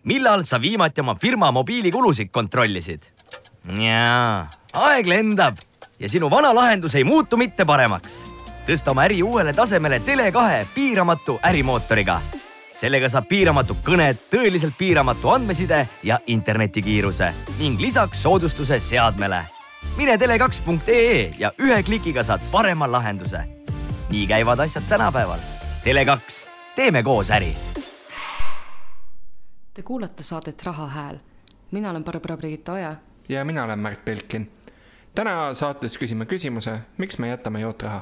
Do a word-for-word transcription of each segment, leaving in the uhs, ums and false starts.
millal sa viimati oma firma mobiilikulusid kontrollisid? Jaa, aeg lendab ja sinu vana lahendus ei muutu mitte paremaks. Tõsta oma äri uuele tasemele Tele kahe piiramatu ärimootoriga. Sellega saab piiramatu kõned, tõeliselt piiramatu andmeside ja internetikiiruse ning lisaks soodustuse seadmele. Mine tele kaks punkt ee ja ühe klikiga saad parema lahenduse. Nii käivad asjad tänapäeval. Tele kaks. Teeme koos äri. Te kuulate saadet Raha hääl. Mina olen Barbara Brigitta Oja. Ja mina olen Märt Belkin. Täna saates küsime küsimuse, miks me jätame jootraha?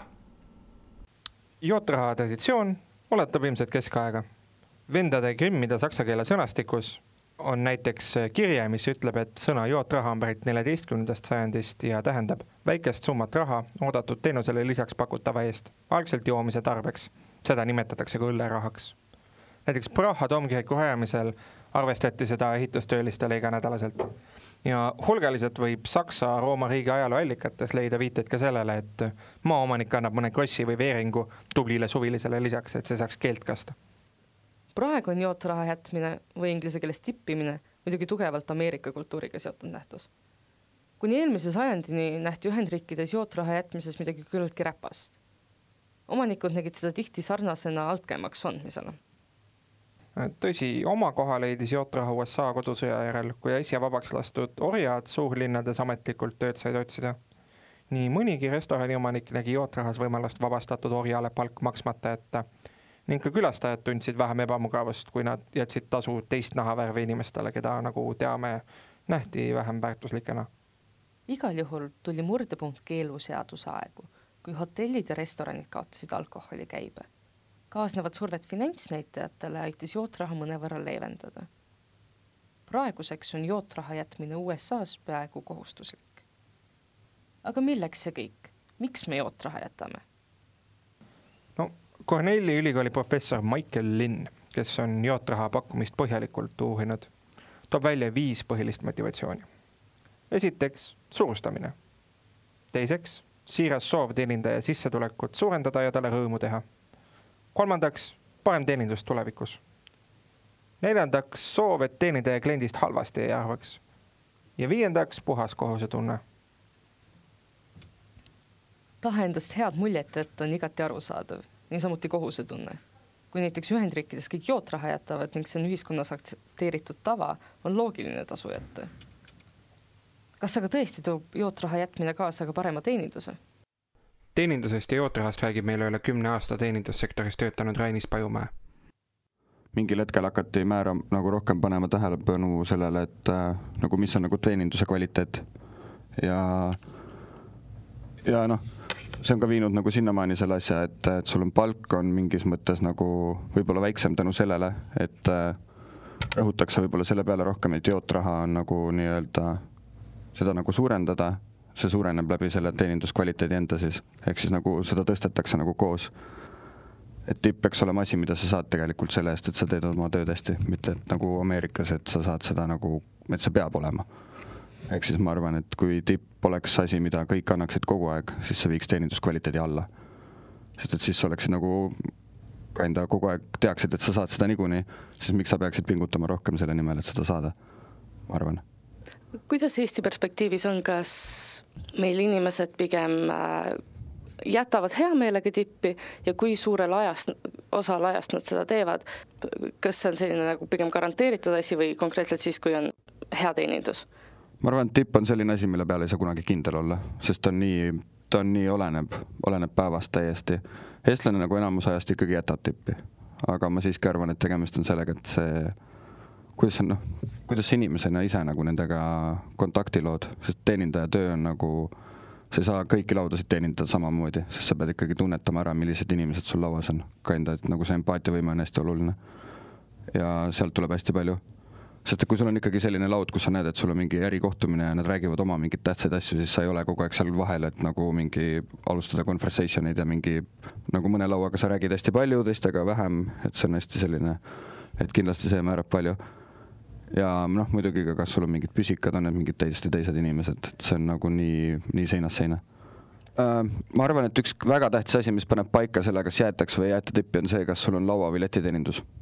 Jootraha traditsioon oletab ilmselt keskaega. Vendade Grimmide saksa keele sõnastikus on näiteks kirje, mis ütleb, et sõna jootraha on pärit neljateistkümnendast sajandist ja tähendab väikest summat raha oodatud teenusele lisaks pakutava eest, algselt joomise tarbeks. Seda nimetatakse ka õllerahaks. Näiteks Praha Tomkiriku rajamisel arvestati seda ehitustöölistele iganädalaselt. Ja hulgaliselt võib Saksa Rooma riigi ajaloo allikates leida viiteid ka sellele, et maaomanik annab mõne krossi või veeringu tublile suvilisele lisaks, et see saaks keelt kasta. Praegu on jootraha jätmine või inglise keeles tippimine muidugi tugevalt Ameerika kultuuriga seotud nähtus. Kuni eelmise sajandini nähti Ühendriikides jootraha jätmises midagi küllalt räpast. Omanikud nägid seda tihti sarnasena altkäemaksu andmisele. Tõsi, oma koha leidis jootraha U S A kodusõja järel, kui äsja vabaks lastud orjad suurlinnades ametlikult tööd said otsida. Nii mõnigi restorani omanik nägi jootrahas võimalust vabastatud orjale palk maksmata jätta ning ka külastajad tundsid vähem ebamugavust, kui nad jätsid tasu teist nahavärve inimestele, keda nagu teame nähti vähem väärtuslikena. Igal juhul tuli murdepunkt keeluseaduse aegu, kui hotellid ja restoranid kaotasid alkoholi käibe. Kaasnevad survet finantsnäitajatele aitas jootraha mõnevõrra leevendada. Praeguseks on jootraha jätmine U S A's peaaegu kohustuslik. Aga milleks see kõik? Miks me jootraha jätame? No, Cornelli ülikooli professor Michael Linn, kes on jootraha pakkumist põhjalikult uurinud, toob välja viis põhilist motivatsiooni. Esiteks, suurustamine. Teiseks, siiras soov teenindaja sissetulekut suurendada ja talle rõõmu teha. Kolmandaks, parem teenindus tulevikus. Neljandaks, soov, et teenindaja kliendist halvasti ei arvaks. Ja viiendaks, puhas kohusetunne. Tahe endast head muljet, et on igati arusaadav, nii samuti kohusetunne. Kui näiteks Ühendriikides kõik jootraha jätavad ning see on ühiskonnas aktsepteeritud tava, on loogiline tasu jätta. Kas aga tõesti toob jootraha jätmine kaasa ka parema teeninduse? Teenindusest ja jootrahast räägib meile üle kümne aasta teenindussektoris töötanud Rainis Pajumäe. Mingil hetkel hakati määra nagu rohkem panema tähelepanu sellele, et äh, nagu mis on nagu teeninduse kvaliteet. Ja, ja noh, see on ka viinud nagu sinnamaani selle asja, et, et sul on palk on mingis mõttes nagu võib-olla väiksem tänu sellele, et äh, rõhutakse võib-olla selle peale rohkem, et jootraha on nagu nii-öelda seda nagu suurendada, see suureneb läbi selle teeninduskvaliteedi enda siis, ehk siis nagu seda tõstetakse nagu koos. Et tipp peaks olema asi, mida sa saad tegelikult selle eest, et sa teed oma tööd hästi, mitte et nagu Ameerikas, et sa saad seda nagu, et see peab olema. Ehk siis ma arvan, et kui tipp oleks asi, mida kõik annaksid kogu aeg, siis see viiks teeninduskvaliteedi alla. Sest et siis oleksid nagu kainda kogu aeg teaksid, et sa saad seda niikuinii, siis miks sa peaksid pingutama rohkem selle nimel, et seda saada, ma arvan. Kuidas Eesti perspektiivis on, kas meil inimesed pigem jätavad hea meelega tippi ja kui suurel ajast, osal ajast nad seda teevad, kas see on selline nagu pigem garanteeritud asi või konkreetselt siis, kui on hea teenindus? Ma arvan, et tipp on selline asi, mille peale ei saa kunagi kindel olla, sest ta on nii, ta on nii oleneb, oleneb päevast täiesti. Eestlane nagu enamus ajast ikkagi jätab tippi, aga ma siiski arvan, et tegemist on sellega, et see kuidas on, noh, kuidas inimesena ise nagu nendega kontakti lood, sest teenindaja töö on nagu, sa ei saa kõiki laudasid teenindada samamoodi, sest sa pead ikkagi tunnetama ära, millised inimesed sul lauas on. Kainda, et nagu see empaatiavõime on hästi oluline. Ja sealt tuleb hästi palju. Sest kui sul on ikkagi selline laud, kus sa näed, et sul on mingi erikohtumine ja nad räägivad oma mingid tähtsaid asju, siis sa ei ole kogu aeg seal vahel, et nagu mingi alustada conversationid ja mingi, nagu mõne lauaga sa räägid hästi palju, teistega vähem, et see on hästi selline, et kindlasti see määrab palju. Ja noh, muidugi ka, kas sul on mingid püsikad, on need mingid täiesti teised inimesed, et see on nagu nii, nii seinas seina. Äh, ma arvan, et üks väga tähtis asi, mis paneb paika selle, kas jäetakse või jäeta tippi, on see, kas sul on laua või letiteenindus.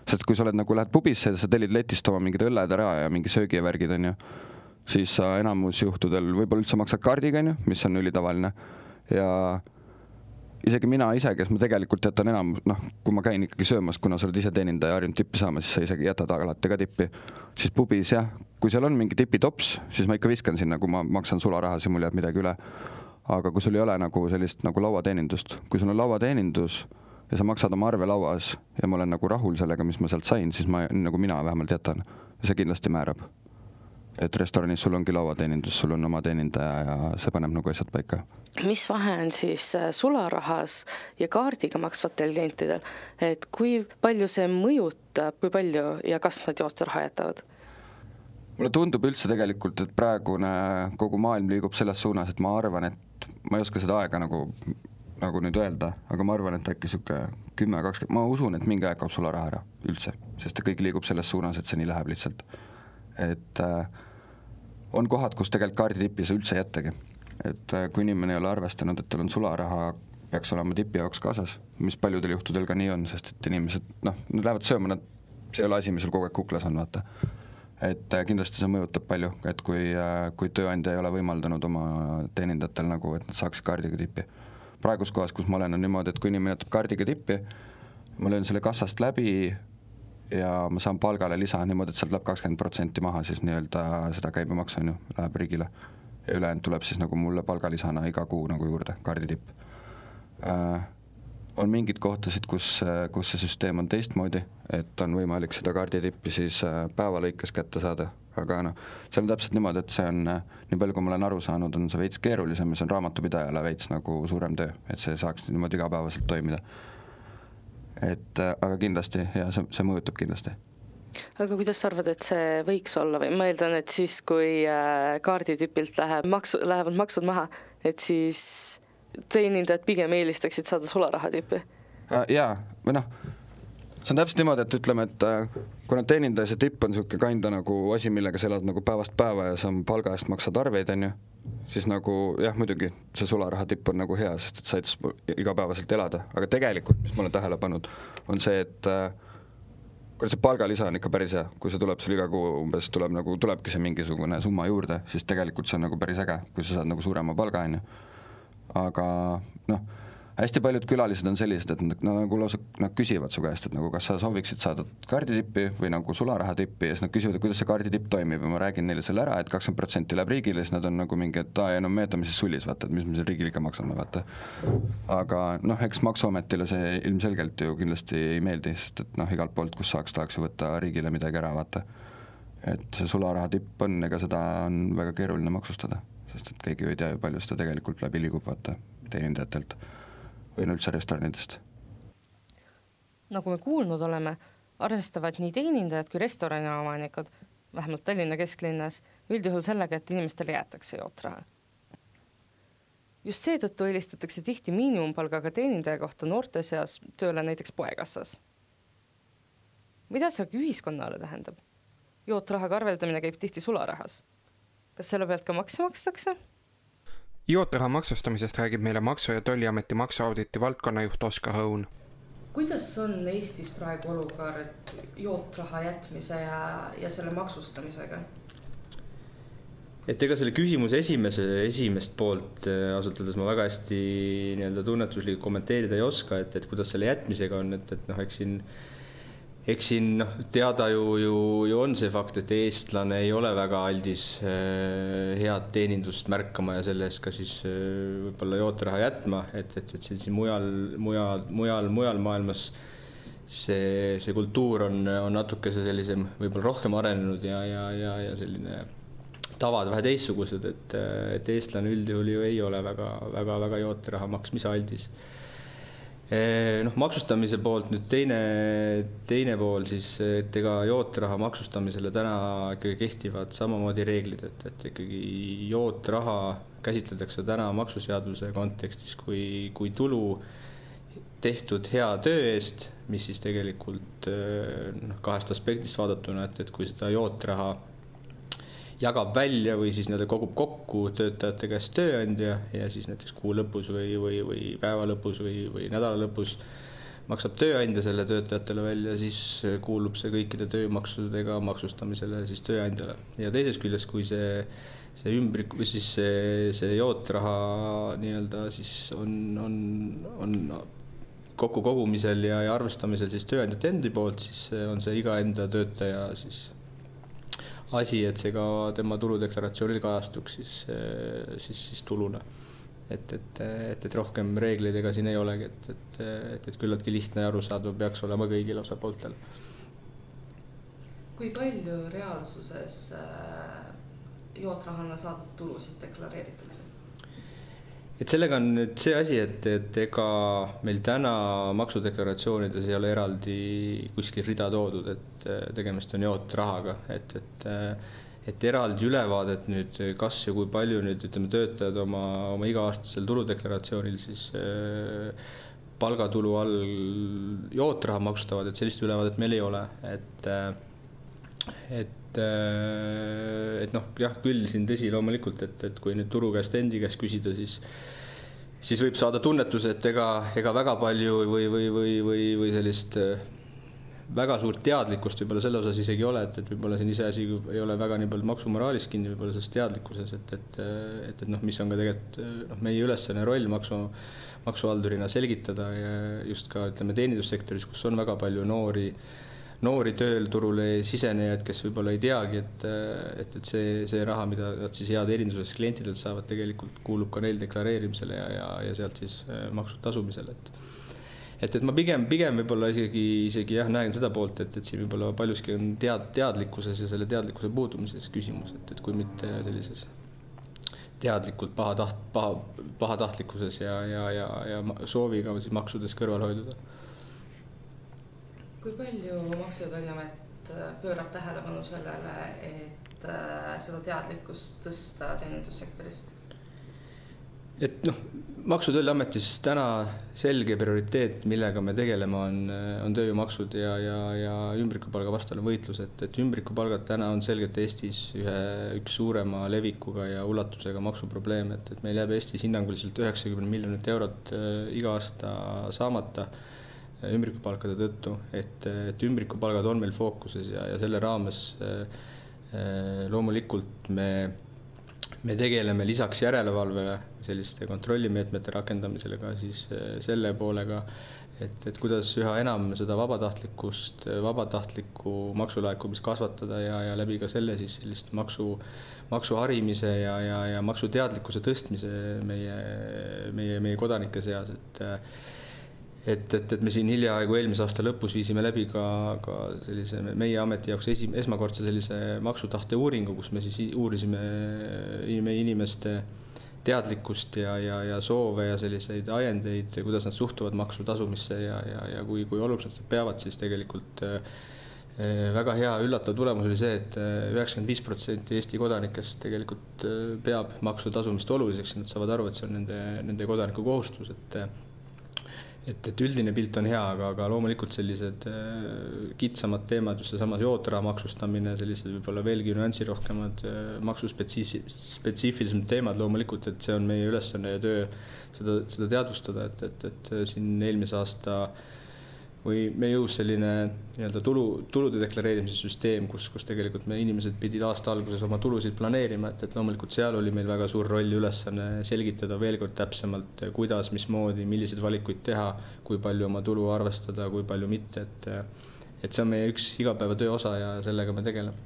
sest kui sa oled nagu lähed pubisse ja sa tellid letist oma mingid õlled ära ja mingi söögi ja värgid, on ju, siis sa enamus juhtudel võib-olla üldse maksad kaardiga, on ju, mis on ülitavaline ja isegi mina ise, kes ma tegelikult jätan enam, noh, kui ma käin ikkagi söömas, kuna sa oled ise teenindaja ja harjunud tippi saama, siis sa isegi jätad alati ka tippi. Siis pubis jah, kui seal on mingi tipitops, siis ma ikka viskan sinna, kui ma maksan sularahas ja mul jääb midagi üle. Aga kui sul ei ole nagu sellist nagu lauateenindust, kui sul on lauateenindus ja sa maksad oma arve lauas ja ma olen nagu rahul sellega, mis ma sealt sain, siis ma, nagu mina vähemalt jätan. Ja see kindlasti määrab. Et restoranis sul ongi lauateenindus, sul on oma teenindaja ja see paneb nagu asjad paika. Mis vahe on siis sularahas ja kaardiga maksvatel klientidel? Et kui palju see mõjutab, kui palju ja kas nad jootraha jätavad? Mulle tundub üldse tegelikult, et praegune kogu maailm liigub selles suunas, et ma arvan, et ma ei oska seda aega nagu, nagu nüüd öelda, aga ma arvan, et äkki siuke kümme kakskümmend, ma usun, et mingi aeg kaob sularaha ära üldse, sest kõik liigub selles suunas, et see nii läheb lihtsalt. Et äh, on kohad, kus tegelikult kaarditipis üldse jättagi. Et äh, kui inimene ei ole arvestanud, et tal on sularaha, peaks olema tipi jaoks kaasas, mis paljudel juhtudel ka nii on, sest et inimesed, noh, nad lähevad sööma, nad, see ei ole asi, mis sul kogu aeg kuklas on, vaata. Et kindlasti see mõjutab palju, et kui, kui tööandja ei ole võimaldanud oma teenindajatel nagu, et nad saaksid kaardiga tippi. Praegus kohas, kus ma olen, on niimoodi, et kui inimene jätab kaardiga tippi, ma löön selle kassast läbi ja ma saan palgale lisa niimoodi, et sealt läheb kakskümmend protsenti maha, siis nii-öelda seda käibemaks on ju, läheb riigile. Ja ülejäänud tuleb siis nagu mulle palgalisana iga kuu nagu juurde, kaarditipp. Äh, on mingid kohtasid, kus, kus see süsteem on teistmoodi, et on võimalik seda kaarditippi siis päeva lõikes kätte saada, aga noh, see on täpselt niimoodi, et see on, nii palju kui ma olen aru saanud, on see veits keerulisem ja see on raamatupidajale veits nagu suurem töö, et see saaks niimoodi igapäevaselt toimida. Et aga kindlasti, ja see, see mõjutab kindlasti. Aga kuidas sa arvad, et see võiks olla või ma eeldan, et siis kui kaarditipilt läheb maksu, lähevad maksud maha, et siis teenindajad pigem eelistaksid saada sularaha tippi? Jaa, või noh, see on täpselt niimoodi, et ütleme, et kuna teenindaja see tipp on siuke kanda nagu asi, millega sa elad nagu päevast päeva ja sa palga eest maksad arveid, on ju, siis nagu jah, muidugi see sularaha tipp on nagu hea, sest et said igapäevaselt elada, aga tegelikult, mis ma olen tähele pannud, on see, et kui see palgalisa on ikka päris hea, kui see tuleb sul iga kuu umbes, tuleb nagu, tulebki see mingisugune summa juurde, siis tegelikult see on nagu päris äge, kui sa saad nagu suurema palga, on ju. Aga noh, hästi paljud külalised on sellised, et nad nagu lausa nad küsivad su käest, et nagu kas sa sooviksid saada kaarditippi või nagu sularaha tippi ja siis nad küsivad, et kuidas see kaarditipp toimib ja ma räägin neile selle ära, et kakskümmend protsenti läheb riigile, siis nad on nagu mingi, et aa, ja no me jätame siis sullis, vaata, et mis me see riigile ikka maksame, vaata. Aga noh, eks maksuametile see ilmselgelt ju kindlasti ei meeldi, sest et noh, igalt poolt, kus saaks, tahaks ju võtta riigile midagi ära, vaata. Et see sularaha tipp on, ega seda on väga keeruline maksustada. Sest et keegi ei tea ju palju seda tegelikult läbi liigub vaata teenindajatelt või üldse restoranidest. Nagu me kuulnud oleme, arvestavad nii teenindajad kui restorani omanikud, vähemalt Tallinna kesklinnas, üldjuhul sellega, et inimestele jäetakse jootraha. Just seetõttu eelistatakse tihti miinimumpalgaga teenindaja kohta noorte seas tööle näiteks poekassas. Mida see ühiskonnale tähendab? Jootrahaga arveldamine käib tihti sularahas. Kas selle pealt ka makse makstakse? Jootraha maksustamisest räägib meile Maksu- ja Tolliameti maksuauditi valdkonnajuht Oskar Õun. Kuidas on Eestis praegu olukord jootraha jätmise ja, ja selle maksustamisega? Et ega selle küsimuse esimese, esimest poolt ausalt öeldes ma väga hästi nii-öelda tunnetuslikult kommenteerida ei oska, et, et kuidas selle jätmisega on, et, et noh, eks siin Eks siin no, teada ju, ju, ju on see fakt, et eestlane ei ole väga aldis äh, head teenindust märkama ja selle eest ka siis äh, võib-olla jootraha jätma, et, et, et siin mujal, mujal, mujal, mujal maailmas see, see kultuur on, on natuke see sellisem võib-olla rohkem arenenud ja, ja, ja, ja selline tavad vähe teistsugused, et, et eestlane üldjuhul ju ei ole väga, väga, väga jootraha maksmise aldis. Noh, maksustamise poolt nüüd teine, teine pool siis, et ega jootraha maksustamisele täna ikkagi kehtivad samamoodi reeglid, et, et ikkagi jootraha käsitletakse täna maksuseaduse kontekstis kui, kui tulu tehtud hea töö eest, mis siis tegelikult noh, kahest aspektist vaadatuna, et, et kui seda jootraha jagab välja või siis nad kogub kokku töötajate käest tööandja ja siis näiteks kuu lõpus või, või, või päeva lõpus või, või nädala lõpus maksab tööandja selle töötajatele välja, siis kuulub see kõikide töömaksudega maksustamisele siis tööandjale. Ja teises küljes, kui see, see ümbrik või siis see, see jootraha nii-öelda siis on, on, on kokku kogumisel ja, ja arvestamisel siis tööandjate endi poolt, siis on see iga enda töötaja siis asi, et see ka tema tuludeklaratsioonil kajastuks siis, siis, siis tuluna. Et, et, et, et rohkem reegleid ega siin ei olegi, et, et, et, et küllaltki lihtne ja arusaadav peaks olema kõigil osapooltel. Kui palju reaalsuses jootrahana saadud tulusid deklareeritakse? Et sellega on nüüd see asi, et, et ega meil täna maksudeklaratsioonides ei ole eraldi kuskil rida toodud, et tegemist on jootrahaga, et, et et eraldi ülevaadet nüüd, kas ja kui palju nüüd ütleme töötajad oma, oma iga-aastasel tuludeklaratsioonil siis äh, palgatulu all jootraha maksustavad, et sellist ülevaadet meil ei ole, et et, et noh, jah, küll siin tõsi loomulikult, et, et kui nüüd turu käest endi käest küsida, siis siis võib saada tunnetus, et ega, ega väga palju või, või, või, või, või sellist väga suurt teadlikkust võib-olla selle osas isegi ole, et, et võib-olla siin ise asi ei ole väga nii palju maksumoraalis kinni, võib-olla selles teadlikkuses, et, et, et, et noh, mis on ka tegelikult noh, meie ülesanne roll maksu, maksuhaldurina selgitada ja just ka ütleme teenindussektoris, kus on väga palju noori, noori tööl turule sisenejaid, kes võib-olla ei teagi, et, et, et see, see raha, mida nad siis hea teeninduses klientidelt saavad, tegelikult kuulub ka neil deklareerimisele ja, ja, ja sealt siis maksud tasumisele, et Et, et ma pigem, pigem võib-olla isegi, isegi jah, näen seda poolt, et, et siin võib-olla paljuski on tead, teadlikkuses ja selle teadlikkuse puudumises küsimus, et, et kui mitte sellises teadlikult paha, taht, paha, pahatahtlikkuses ja, ja, ja, ja sooviga siis maksudes kõrval hoiduda. Kui palju Maksu- ja Tolliamet pöörab tähelepanu sellele, et seda teadlikkust tõsta teenindussektoris? Et noh, Maksu- ja Tolliametis täna selge prioriteet, millega me tegeleme, on, on tööjõumaksud ja, ja, ja ümbrikupalga vastane võitlus, et, et ümbrikupalgad täna on selgelt Eestis ühe, üks suurema levikuga ja ulatusega maksuprobleem, et, et meil jääb Eestis hinnanguliselt üheksakümmend miljonit eurot iga aasta saamata ümbrikupalkade tõttu, et, et ümbrikupalgad on meil fookuses ja, ja selle raames loomulikult me Me tegeleme lisaks järelevalvele selliste kontrollimeetmete rakendamisele ka siis selle poolega, et, et kuidas üha enam seda vabatahtlikkust, vabatahtlikku maksulaekumist kasvatada ja, ja läbi ka selle siis sellist maksu, maksuharimise ja, ja, ja maksuteadlikkuse tõstmise meie, meie, meie kodanike seas, et Et, et, et me siin hiljaaegu eelmise aasta lõpus viisime läbi ka, ka sellise meie ameti jaoks esi, esmakordse sellise maksutahte uuringu, kus me siis uurisime meie inimeste teadlikkust ja, ja, ja soove ja selliseid ajendeid, kuidas nad suhtuvad maksu tasumisse ja, ja, ja kui, kui oluliselt nad peavad, siis tegelikult väga hea üllatav tulemus oli see, et üheksakümmend viis protsenti Eesti kodanikest tegelikult peab maksu tasumist oluliseks ja nad saavad aru, et see on nende, nende kodaniku kohustus, et Et, et üldine pilt on hea, aga, aga loomulikult sellised äh, kitsamad teemad, just seesama jootraha maksustamine, sellised võib-olla veelgi nüansirohkemad äh, maksuspetsiifilised teemad loomulikult, et see on meie ülesanne ja töö seda, seda teadvustada, et, et, et siin eelmise aasta või me jõus selline nii-öelda tulu, tulude deklareerimise süsteem, kus, kus tegelikult me inimesed pidid aasta alguses oma tulusid planeerima, et, et loomulikult seal oli meil väga suur roll ülesanne selgitada veel kord täpsemalt, kuidas, mismoodi, milliseid valikuid teha, kui palju oma tulu arvestada, kui palju mitte, et, et see on meie üks igapäevatöö osa ja sellega me tegeleme.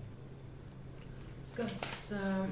Kas äh,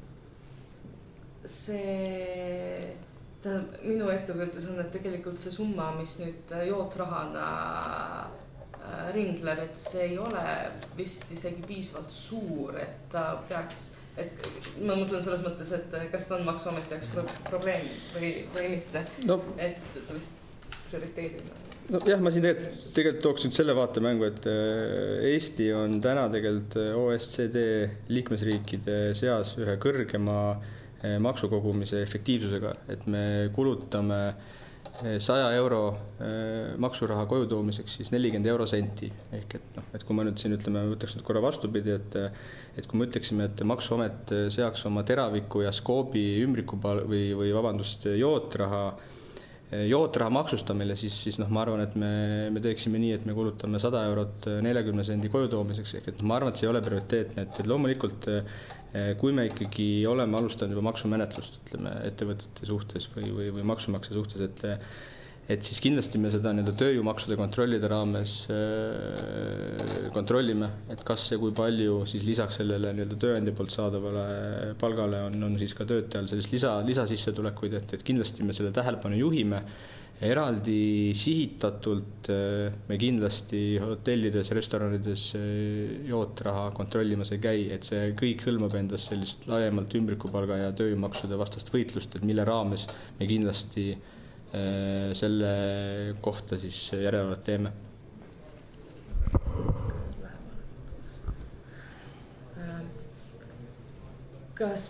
see... Minu ettekujutus on, et tegelikult see summa, mis nüüd jootrahana ringleb, et see ei ole vist isegi piisavalt suur, et ta peaks, et ma mõtlen selles mõttes, et kas ta on Maksuameti jaoks pro probleem või, või mitte, no, et ta vist prioriteedina. No jah, ma siin tegelikult, tegelikult tooks nüüd selle vaatemängu, et Eesti on täna tegelikult O E C D liikmesriikide seas ühe kõrgema maksukogumise efektiivsusega, et me kulutame saja euro maksuraha koju toomiseks siis nelikümmend euro senti. Ehk et, noh, et kui ma nüüd siin ütleme, võtaks nüüd korra vastupidi, et, et kui me ütleksime, et Maksuamet seaks oma teraviku ja skoobi ümbrikupal või, või vabandust, jootraha jootraha maksustamine, siis, siis noh, ma arvan, et me, me teeksime nii, et me kulutame sada eurot neljakümne sendi koju toomiseks, ehk et ma arvan, et see ei ole prioriteetne, et, et loomulikult kui me ikkagi oleme alustanud juba maksumenetlust, ütleme, ettevõtete suhtes või, või, või maksumaksja suhtes, et et siis kindlasti me seda nii-öelda tööjõumaksude kontrollide raames kontrollime, et kas ja kui palju siis lisaks sellele nii-öelda tööandja poolt saadavale palgale on, on siis ka töötajal sellist lisa, lisasissetulekuid, et, et kindlasti me selle tähelepanu juhime. Eraldi sihitatult me kindlasti hotellides, restoranides jootraha kontrollimas ei käi, et see kõik hõlmab endas sellist laiemalt ümbrikupalga ja tööjõumaksude vastast võitlust, et mille raames me kindlasti selle kohta siis järelevalvet teeme. Kas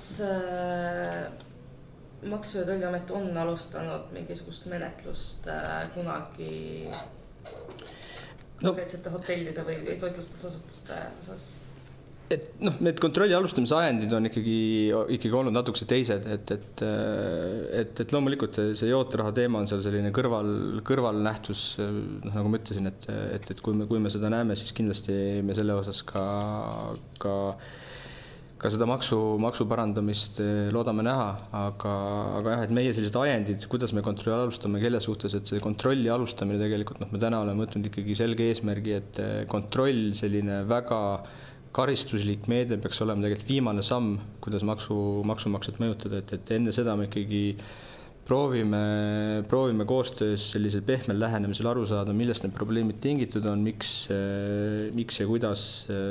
Maksu- ja Tolliamet on alustanud mingisugust menetlust kunagi konkreetsete no, hotellide või toitlustusasutuste osas? Et noh, need kontrolli alustamise ajendid on ikkagi, ikkagi olnud natukese teised, et, et, et, et loomulikult see jootraha teema on seal selline kõrval, kõrvalnähtus, noh, nagu ma ütlesin, et, et, et kui me, kui me seda näeme, siis kindlasti me selle osas ka, ka, ka seda maksu, maksu parandamist loodame näha, aga, aga jah, et meie sellised ajendid, kuidas me kontrolli alustame, kelle suhtes, et see kontrolli alustamine tegelikult, noh, me täna oleme võtnud ikkagi selge eesmärgi, et kontroll selline väga karistuslik meede peaks olema tegelikult viimane samm, kuidas maksu, maksumaksjat mõjutada, et, et enne seda me ikkagi proovime, proovime koostöös sellisel pehmel lähenemisel aru saada, millest need probleemid tingitud on, miks, miks ja kuidas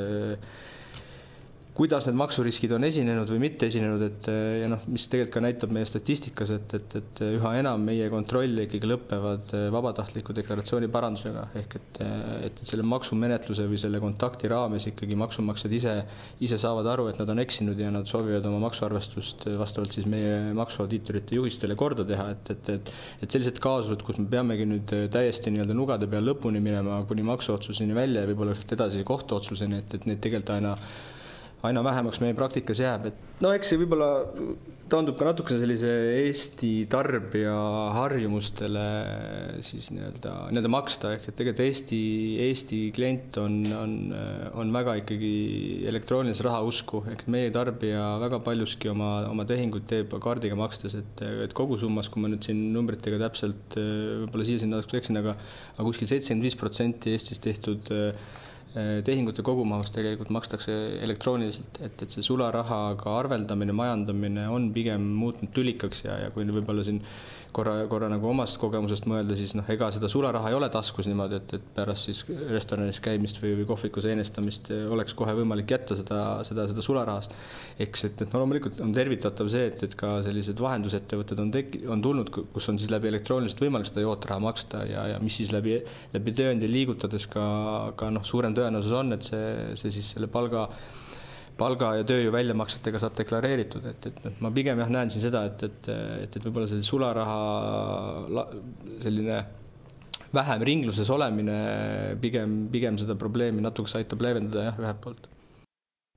kuidas need maksuriskid on esinenud või mitte esinenud, et ja noh, mis tegelikult ka näitab meie statistikas, et, et, et üha enam meie kontrolli ikkagi lõppevad vabatahtliku deklaratsiooni parandusega, ehk et, et, et selle maksumenetluse või selle kontakti raames ikkagi maksumaksjad ise, ise saavad aru, et nad on eksinud ja nad soovivad oma maksuarvestust vastavalt siis meie maksuaudiitorite juhistele korda teha, et, et, et, et sellised kaasused, kus me peamegi nüüd täiesti nii-öelda nugade peal lõpuni minema kuni maksuotsuseni välja ja võib-olla edasi kohtuotsuseni, et, et need tegelikult aina aina vähemaks meie praktikas jääb, et no eks see võib-olla taandub ka natuke sellise Eesti tarbija harjumustele siis nii-öelda, nii-öelda maksta, ehk et tegelikult Eesti, Eesti klient on, on, on väga ikkagi elektroonilise raha usku, ehk meie tarbija väga paljuski oma, oma tehinguid teeb kaardiga makstes, et, et kogu summas, kui ma nüüd siin numbritega täpselt võib-olla siia-sinna eksin, aga, aga kuskil seitsekümmend viis protsenti Eestis tehtud tehingute kogumahus tegelikult makstakse elektrooniliselt, et, et see sularahaga arveldamine, majandamine on pigem muutnud tülikaks ja, ja kui võib-olla siin korra, korra nagu omast kogemusest mõelda, siis noh, ega seda sularaha ei ole taskus niimoodi, et, et pärast siis restoranis käimist või, või kohvikus eenestamist oleks kohe võimalik jätta seda, seda, seda sularahast. Eks, et, et no loomulikult on tervitatav see, et, et ka sellised vahendusettevõtted on, tek, on tulnud, kus on siis läbi elektrooniliselt võimalik seda jootraha maksta ja, ja mis siis läbi, läbi tööandja liigutades ka, ka noh, suurem tõenäosus on, et see, see siis selle palga palga ja tööjõu väljamaksetega saab deklareeritud, et, et ma pigem jah näen siin seda, et, et, et, et võib-olla selle sularaha selline vähem ringluses olemine pigem, pigem seda probleemi natuke aitab leevendada jah, ühelt poolt.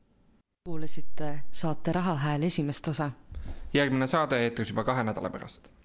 Kuulasite saate Rahahääl esimest osa. Järgmine saade eetris juba kahe nädala pärast.